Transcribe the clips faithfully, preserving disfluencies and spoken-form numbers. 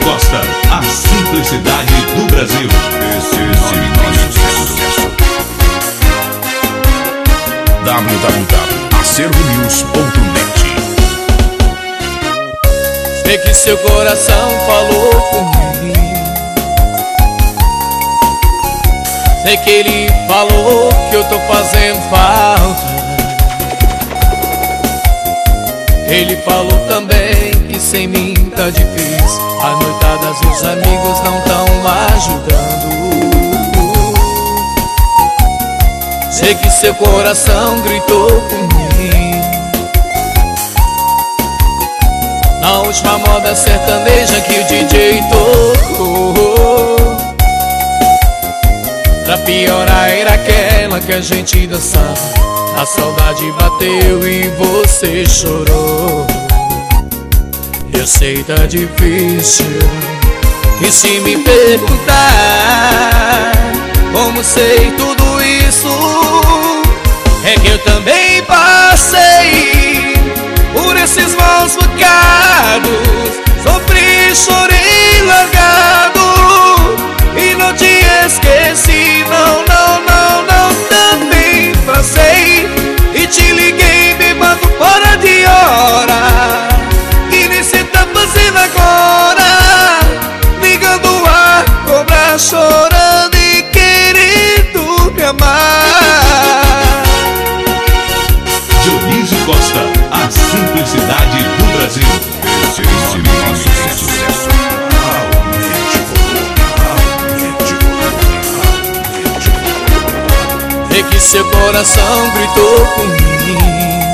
Costa, a simplicidade do Brasil. Esse é nosso sucesso. w w w ponto acervo news ponto net. Sei que seu coração falou comigo. Sei que ele falou que eu tô fazendo falta. Ele falou também que sem mim tá difícil. As noitadas e os amigos não tão ajudando. Sei que seu coração gritou comigo na última moda sertaneja que o D J tocou. Pra piorar era aquela que a gente dançava. A saudade bateu e você chorou. Eu sei tá difícil. E se me perguntar como sei tudo isso, é que eu também passei por esses maus bocados. Sofri, chorei largado e não te esqueci. Não, não, não, não, também passei e te liguei bêbado fora de hora. E nem cê tá fazendo agora, ligando a cobrar, chorando e querendo me amar. Dionísio Costa, a simplicidade do Brasil. Esse é o nosso sucesso. Vê que seu coração gritou comigo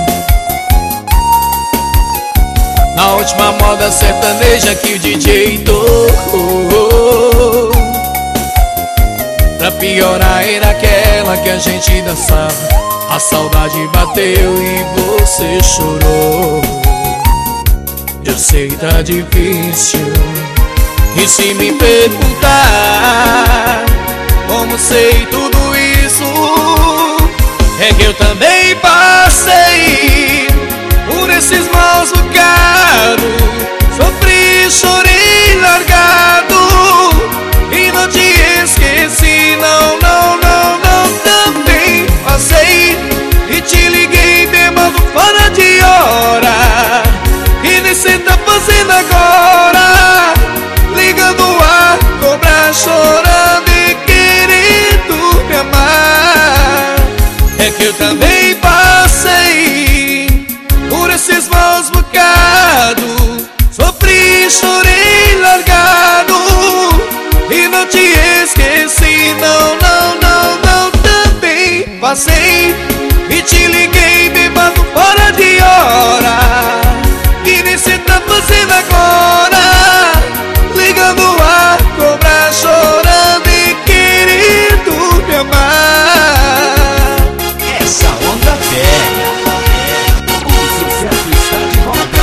na última moda sertaneja que o D J tocou. Pra piorar era aquela que a gente dançava. A saudade bateu e você chorou. Eu sei tá difícil. E se me perguntar como sei tudo isso, é que eu também passei por esses maus bocados. Sofri, chorei largado e não te esqueci. Não, não, não, não, também passei e te liguei bêbado fora de hora. E nem cê tá fazendo agora, ligando a cobrar, chorando e querendo me amar. É que eu também passei por esses maus bocados. Sofri, chorei largado e não te esqueci. Não, não, não, não, também passei e te liguei bêbado fora de hora. E nem cê tá fazendo agora, ligando a cobrar, chorando e querendo me amar. Essa onda pega. O sucesso está de volta.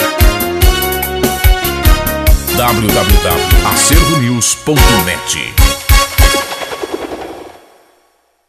w w w ponto acervo news ponto net.